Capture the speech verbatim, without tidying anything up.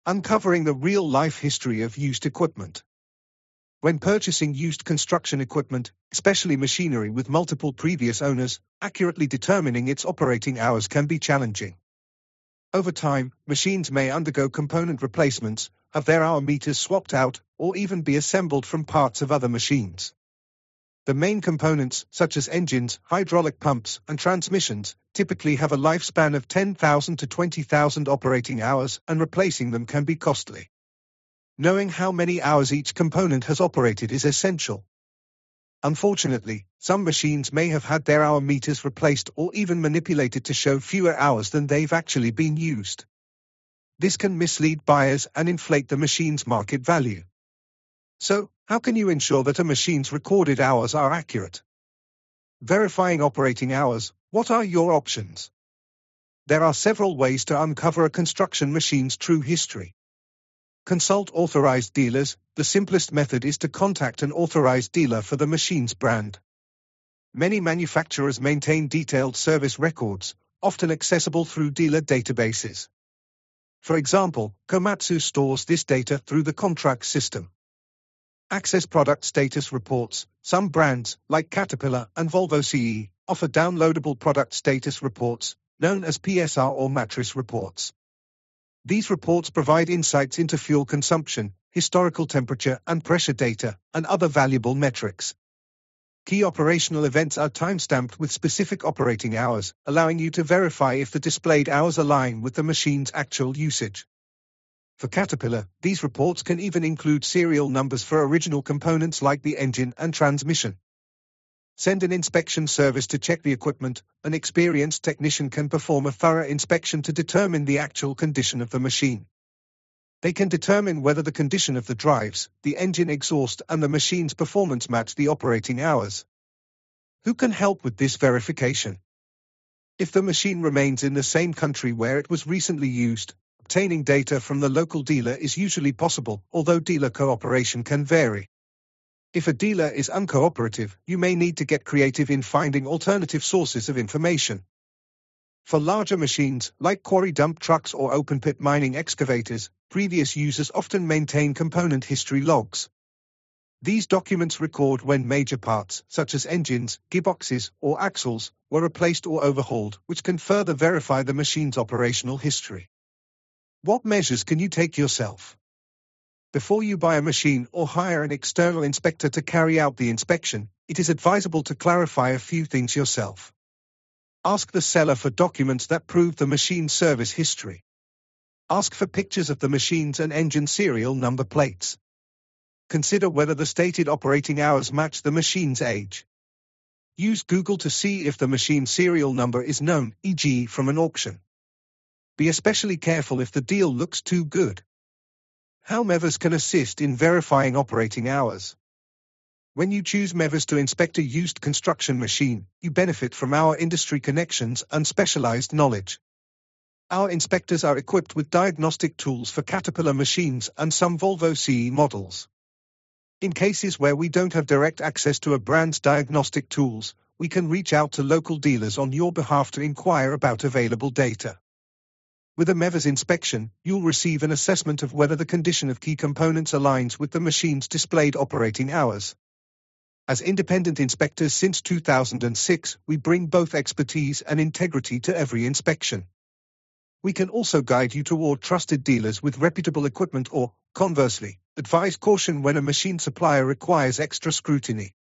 Uncovering the real-life history of used equipment. When purchasing used construction equipment, especially machinery with multiple previous owners, accurately determining its operating hours can be challenging. Over time, machines may undergo component replacements, have their hour meters swapped out, or even be assembled from parts of other machines. The main components, such as engines, hydraulic pumps, and transmissions, typically have a lifespan of ten thousand to twenty thousand operating hours, and replacing them can be costly. Knowing how many hours each component has operated is essential. Unfortunately, some machines may have had their hour meters replaced or even manipulated to show fewer hours than they've actually been used. This can mislead buyers and inflate the machine's market value. So, how can you ensure that a machine's recorded hours are accurate? Verifying operating hours, what are your options? There are several ways to uncover a construction machine's true history. Consult authorized dealers. The simplest method is to contact an authorized dealer for the machine's brand. Many manufacturers maintain detailed service records, often accessible through dealer databases. For example, Komatsu stores this data through the Contract system. Access product status reports. Some brands, like Caterpillar and Volvo C E, offer downloadable product status reports, known as P S R or mattress reports. These reports provide insights into fuel consumption, historical temperature and pressure data, and other valuable metrics. Key operational events are timestamped with specific operating hours, allowing you to verify if the displayed hours align with the machine's actual usage. For Caterpillar, these reports can even include serial numbers for original components like the engine and transmission. Send an inspection service to check the equipment. An experienced technician can perform a thorough inspection to determine the actual condition of the machine. They can determine whether the condition of the drives, the engine exhaust, and the machine's performance match the operating hours. Who can help with this verification? If the machine remains in the same country where it was recently used, obtaining data from the local dealer is usually possible, although dealer cooperation can vary. If a dealer is uncooperative, you may need to get creative in finding alternative sources of information. For larger machines, like quarry dump trucks or open-pit mining excavators, previous users often maintain component history logs. These documents record when major parts, such as engines, gearboxes, or axles, were replaced or overhauled, which can further verify the machine's operational history. What measures can you take yourself? Before you buy a machine or hire an external inspector to carry out the inspection, it is advisable to clarify a few things yourself. Ask the seller for documents that prove the machine's service history. Ask for pictures of the machines and engine serial number plates. Consider whether the stated operating hours match the machine's age. Use Google to see if the machine serial number is known, for example from an auction. Be especially careful if the deal looks too good. How Mevers can assist in verifying operating hours. When you choose Mevers to inspect a used construction machine, you benefit from our industry connections and specialized knowledge. Our inspectors are equipped with diagnostic tools for Caterpillar machines and some Volvo C E models. In cases where we don't have direct access to a brand's diagnostic tools, we can reach out to local dealers on your behalf to inquire about available data. With a Mevers inspection, you'll receive an assessment of whether the condition of key components aligns with the machine's displayed operating hours. As independent inspectors since two thousand six, we bring both expertise and integrity to every inspection. We can also guide you toward trusted dealers with reputable equipment or, conversely, advise caution when a machine supplier requires extra scrutiny.